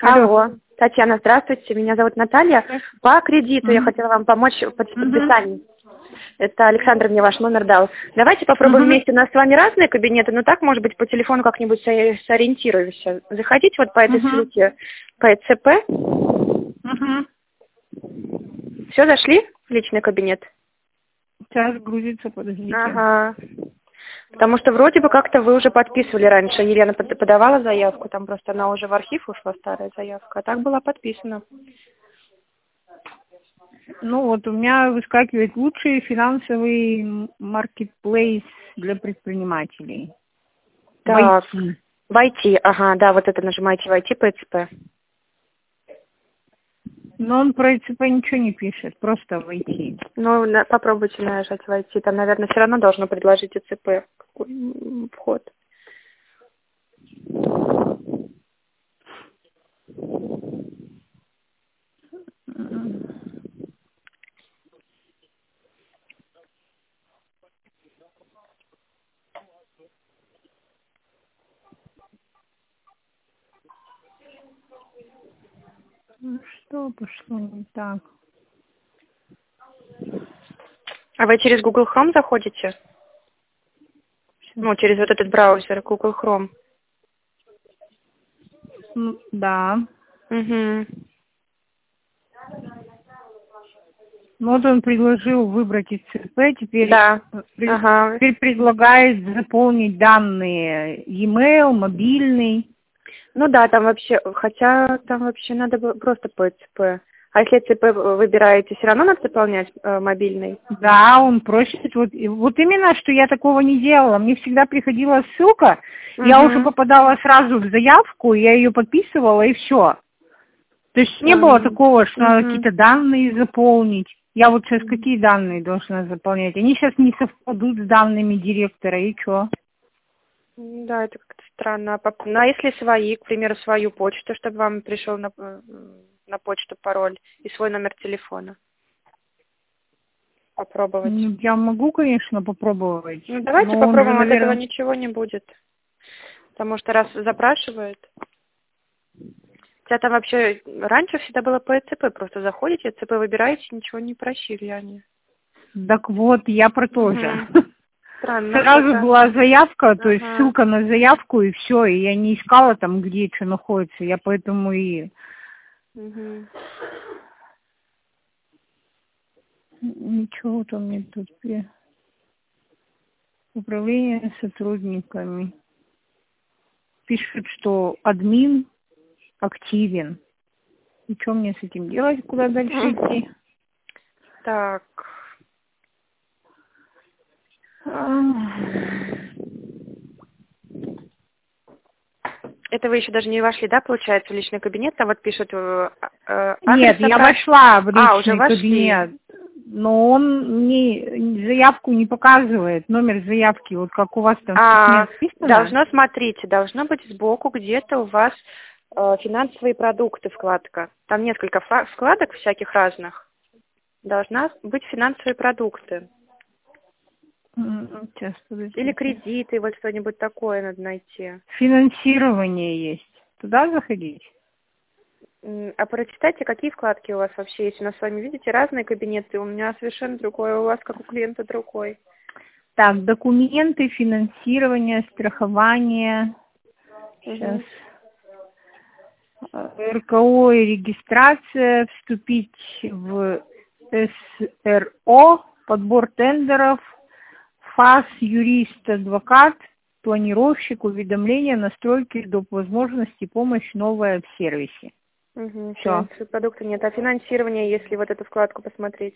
Алло, Татьяна, здравствуйте. Меня зовут Наталья. По кредиту я хотела вам помочь в подписании. Это Александр мне ваш номер дал. Давайте попробуем вместе. У нас с вами разные кабинеты, но так, может быть, по телефону как-нибудь сориентируемся. Заходите вот по этой ссылке, по ЭЦП. Все, зашли в личный кабинет? Сейчас грузится, подождите. Ага. Потому что вроде бы как-то вы уже подписывали раньше. Елена подавала заявку, там просто она уже в архив ушла, старая заявка. А так была подписана. Ну вот у меня выскакивает лучший финансовый маркетплейс для предпринимателей. Так, в войти, ага, да, вот это нажимаете войти по ЭЦП. Но он про ЭЦП ничего не пишет, просто войти. Ну, попробуйте нажать войти. Там, наверное, все равно должно предложить ЭЦП вход. Ну, что пошло не так? А вы через Google Chrome заходите? Ну, через вот этот браузер Google Chrome. Ну, да. Угу. Вот он предложил выбрать ИЦП, теперь, Да. Ага. теперь предлагает заполнить данные e-mail, мобильный. Ну да, там вообще, хотя там вообще надо было просто по ЭЦП. А если ЭЦП выбираете, все равно надо заполнять мобильный? Да, он просит, вот именно, что я такого не делала. Мне всегда приходила ссылка, я уже попадала сразу в заявку, я ее подписывала и все. То есть не было такого, что надо какие-то данные заполнить. Я вот сейчас какие данные должна заполнять? Они сейчас не совпадут с данными директора, и что? Да, это как-то странно. Ну, а если свои, к примеру, свою почту, чтобы вам пришел на почту пароль и свой номер телефона? Попробовать. Ну, я могу, конечно, попробовать. Ну, давайте попробуем, от этого ничего не будет. Потому что раз запрашивают. Хотя там вообще раньше всегда было по ЭЦП. Просто заходите, ЭЦП выбираете, ничего не просили они. Так вот, я про то же. Странно. Сразу была заявка, то есть ссылка на заявку, и все. И я не искала там, где что находится. Я поэтому и... Ничего там нет тут. Управление сотрудниками. Пишет, что админ активен. И что мне с этим делать? Куда дальше идти? Так. Это вы еще даже не вошли, да, получается, в личный кабинет? Там вот пишут... Нет, я вошла в личный уже кабинет. Но он мне заявку не показывает, номер заявки, вот как у вас там написано. Должно быть сбоку где-то у вас финансовые продукты вкладка. Там несколько вкладок всяких разных. Должна быть финансовые продукты. Сейчас, или кредиты, вот что-нибудь такое надо найти. Финансирование есть. Туда заходить? А прочитайте, какие вкладки у вас вообще есть. У нас с вами, видите, разные кабинеты. У меня совершенно другой, у вас, как у клиента, другой. Так, документы, финансирование, страхование. Сейчас. РКО и регистрация, вступить в СРО, подбор тендеров, ФАС, юрист, адвокат, планировщик, уведомления, настройки, доп. Возможности, помощь новая в сервисе. Все. Продукта нет. А финансирование, если вот эту вкладку посмотреть?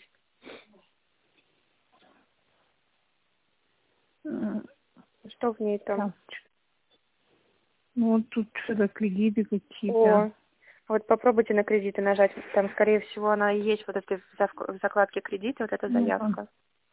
Что в ней там? Ну, вот тут что-то кредиты какие-то. О, вот попробуйте на кредиты нажать. Там, скорее всего, она и есть вот этой в закладке кредиты, вот эта заявка.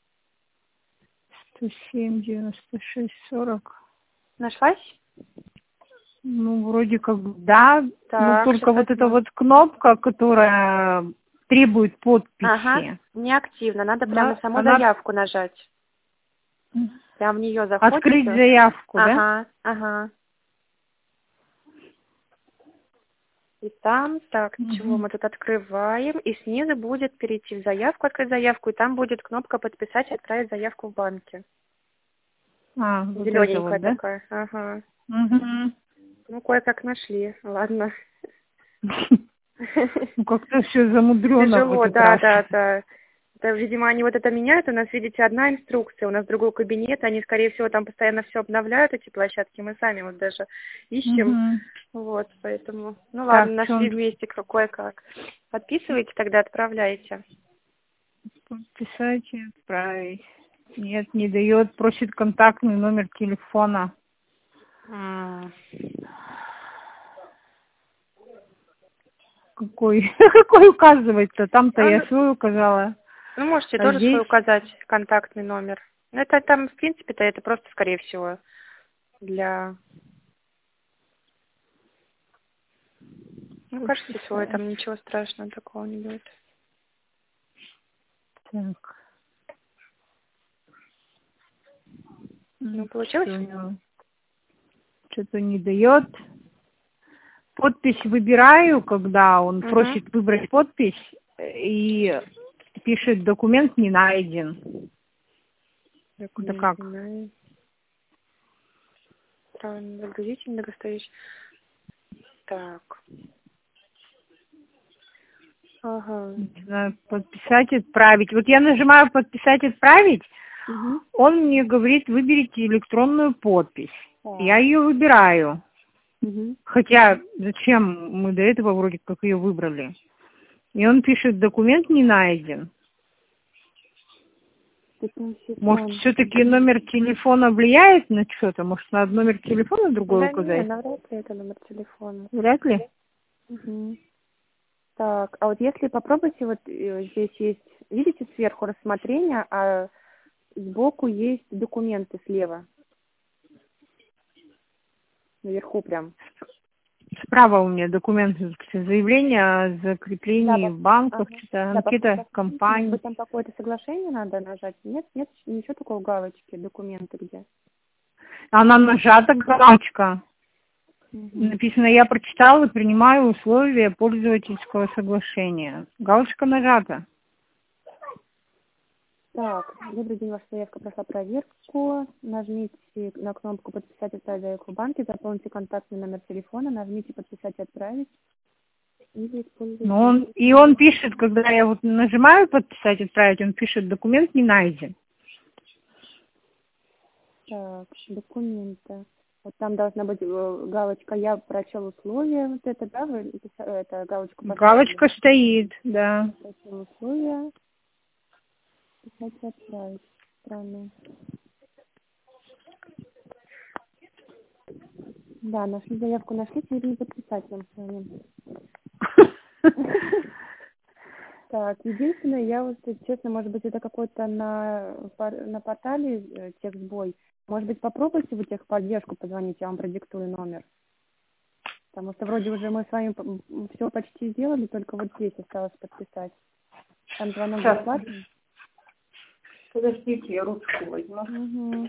107, 96, 40. Нашлась? Ну, вроде как да. Так, но только вот эта вот кнопка, которая требует подписи. Ага, неактивно. Надо прямо саму заявку нажать. Прям в нее заходите. Открыть заявку, да? Ага. И там, так, чего Угу. мы тут открываем, и снизу будет перейти в заявку, открыть заявку, и там будет кнопка «Подписать и отправить заявку в банке». Вот это Зелененькая вот, да? такая, ага. Угу. Ну, кое-как нашли, ладно. Ну, как-то все замудрено в Тяжело, этот да, раз. да, да. Это, видимо, они вот это меняют. У нас, видите, одна инструкция, у нас другой кабинет. Они, скорее всего, там постоянно все обновляют, эти площадки. Мы сами вот даже ищем. Угу. Вот, поэтому... Ну ладно, Так, что нашли он вместе кое-как. Подписывайте, тогда отправляйте. подписать и отправить? Нет, не дает, просит контактный номер телефона. Какой? Какой указывать-то? Там-то А, я свой указала. ну, можете А тоже здесь? свой указать контактный номер. Ну, это там, в принципе-то, это просто, скорее всего, для... Ну, кажется, свой, Подписать. там ничего страшного такого не будет. Так. Ну, получилось? Что-то не дает. Подпись выбираю, когда он Угу. просит выбрать подпись и пишет «документ не найден». Это как? Правильно, загрузить многостоящий. Так. Ага. Начинаю подписать, отправить. Вот я нажимаю «подписать, отправить», Угу. он мне говорит «выберите электронную подпись». Я ее выбираю. Угу. Хотя зачем мы до этого вроде как ее выбрали? И он пишет «документ не найден». Может, все-таки номер телефона влияет на что-то? Может, надо номер телефона другой Да указать? нет, навряд ли это номер телефона. Вряд ли. Угу. Так, а вот если попробуйте, вот здесь есть, видите, сверху рассмотрение, а сбоку есть документы слева. Наверху прям. Справа у меня документы, заявление о закреплении в банках, Ага. что-то, Да, анкета компании. может быть, там какое-то соглашение надо нажать? Нет, нет, ничего такого галочки, документы где? Она нажата, галочка. Написано, я прочитала и принимаю условия пользовательского соглашения. Галочка нажата. Так, добрый день, ваша заявка прошла проверку. Нажмите на кнопку «Подписать и отправить заявку в банке», заполните контактный номер телефона, нажмите «Подписать и отправить». Или используйте... Но он пишет, когда я вот нажимаю «Подписать и отправить», он пишет «Документ не найден». Так, документы. Вот там должна быть галочка «Я прочел условия». Вот это, да, вы это галочку поставили? Галочка стоит, да. Прочел условия. Писать и отправить. Странно. Да, нашли заявку, нашли, теперь не подписать вам с вами. Так, единственное, я вот, честно, может быть, это какой-то на портале техсбой. Может быть, попробуйте в техподдержку позвонить, я вам продиктую номер. Потому что вроде уже мы с вами все почти сделали, только вот здесь осталось подписать. Там звонок бесплатный. Подождите, я ручку возьму. Угу.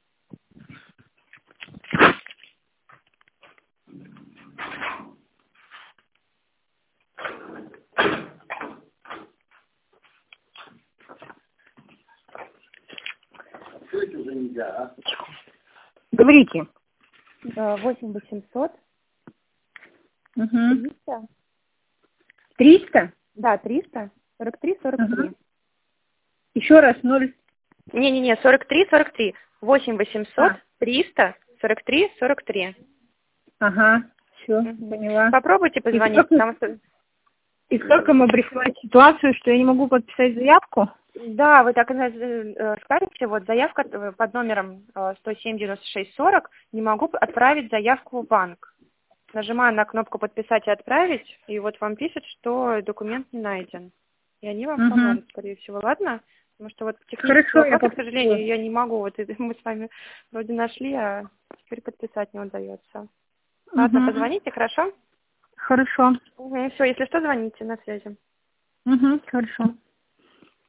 Говорите. 8 800 Угу. 300. 300? Да, 300 43 43. Угу. Еще раз 0. Не-не-не, 43 8 800 300 43 43. Ага, все, поняла. Попробуйте позвонить, потому что... И как им обрисовать ситуацию, что я не могу подписать заявку? Да, вы так скажете, вот заявка под номером 107-96-40, не могу отправить заявку в банк. Нажимаю на кнопку «Подписать и отправить», и вот вам пишет, что документ не найден. И они вам помогут, скорее всего, ладно? Потому что вот технические вопросы, к сожалению, я не могу. Вот мы с вами вроде нашли, а теперь подписать не удается. Ладно, позвоните, хорошо? Хорошо. Все, если что, звоните, на связи. Хорошо.